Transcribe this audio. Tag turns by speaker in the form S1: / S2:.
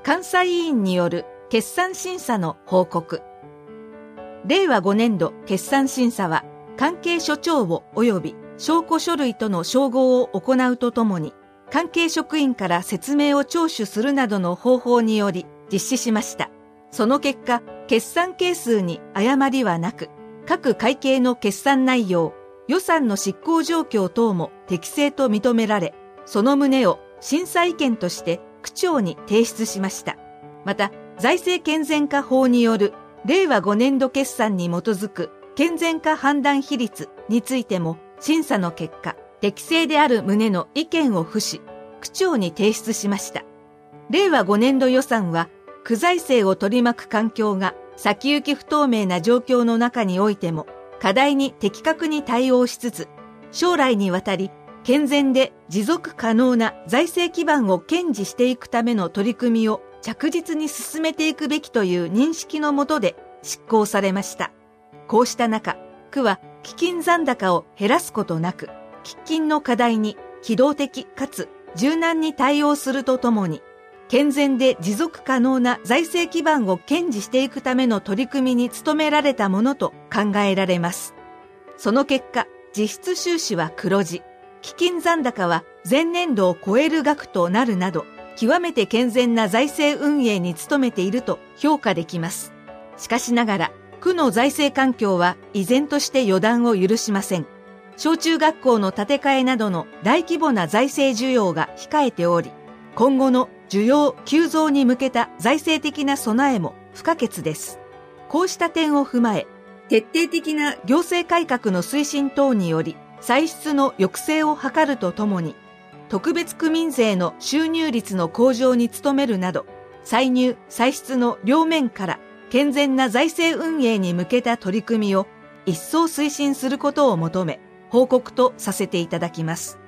S1: 監査委員による決算審査の報告。令和5年度決算審査は、関係所長を及び証拠書類との照合を行うとともに、関係職員から説明を聴取するなどの方法により実施しました。その結果、決算係数に誤りはなく、各会計の決算内容、予算の執行状況等も適正と認められ、その旨を審査意見として区長に提出しました。また、財政健全化法による令和5年度決算に基づく健全化判断比率についても審査の結果、適正である旨の意見を付し、区長に提出しました。令和5年度予算は、区財政を取り巻く環境が先行き不透明な状況の中においても、課題に的確に対応しつつ、将来にわたり健全で持続可能な財政基盤を堅持していくための取り組みを着実に進めていくべきという認識のもとで執行されました。こうした中、区は基金残高を減らすことなく、喫緊の課題に機動的かつ柔軟に対応するとともに、健全で持続可能な財政基盤を堅持していくための取り組みに努められたものと考えられます。その結果、実質収支は黒字、基金残高は前年度を超える額となるなど、極めて健全な財政運営に努めていると評価できます。しかしながら、区の財政環境は依然として予断を許しません。小中学校の建て替えなどの大規模な財政需要が控えており、今後の需要急増に向けた財政的な備えも不可欠です。こうした点を踏まえ、徹底的な行政改革の推進等により、歳出の抑制を図るとともに、特別区民税の収入率の向上に努めるなど、歳入・歳出の両面から健全な財政運営に向けた取り組みを一層推進することを求め、報告とさせていただきます。